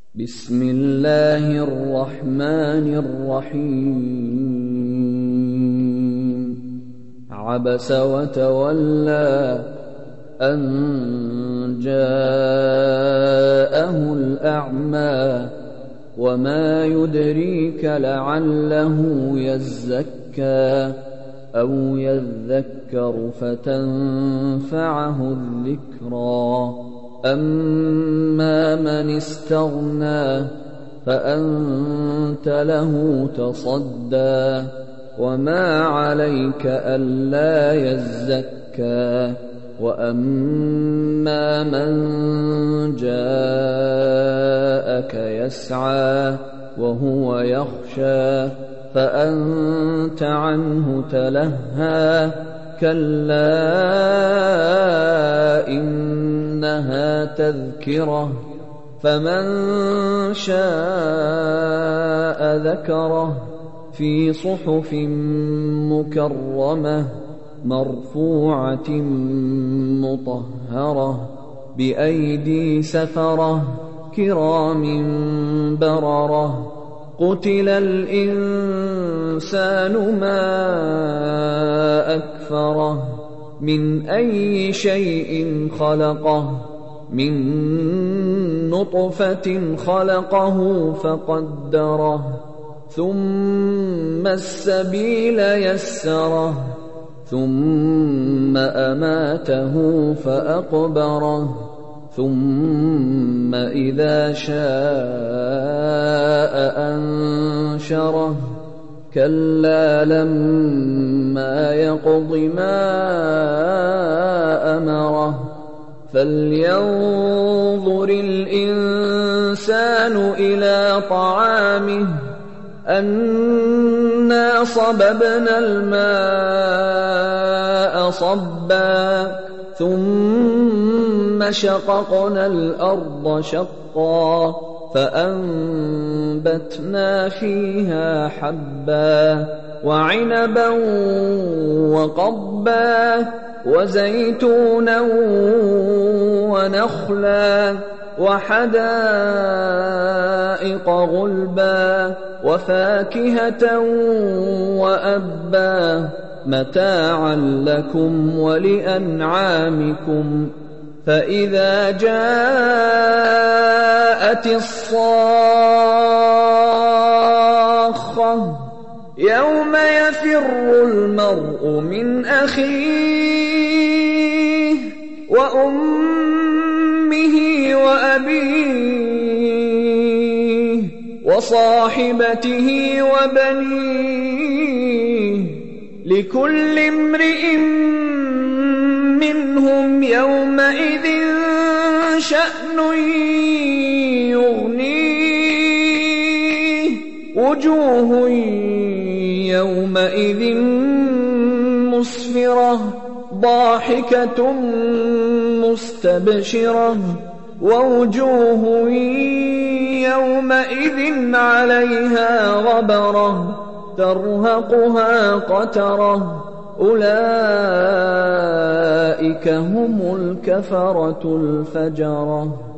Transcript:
بسم الله الرحمن الرحيم عبس وتولى أن جاءه الأعمى وما يدريك لعله يزكى أو يذكر فتنفعه الذكرى أما من استغنى فأنت له تصدى وما عليك ألا يزكى وأما من جاءك يسعى وهو يخشى فأنت عنه تلهى كلا إنها تذكرة فمن شاء ذكره في صحف مكرمة مرفوعة مطهرة بأيدي سفرة كرام بررة قتل الإنسان ما أكفره من أي شيء خلقه من نطفة خلقه فقدره ثم السبيل يسره ثم أماته فأقبره ثم إذا شاء أنشره كلا لما يقض ما أمره فلينظر الإنسان إلى طعامه أنا صببنا الماء صبا ثم شققنا الأرض شقا فأنبتنا فيها حبا وعنبا وقضبا وزيتونا ونخلا وحدائق غلبا وفاكهة وأبا متاعا لكم ولأنعامكم فإذا جاءت الصاخة يوم يفر المرء من أخيه وأمه وأبيه وصاحبته وبنيه لكل امرئ منهم يومئذ شأن يغنيه وجوه يومئذ مسفرة ضاحكة مستبشرة ووجوه يومئذ عليها غبرة ترهقها قترة أولئك هم الكفرة الفجرة.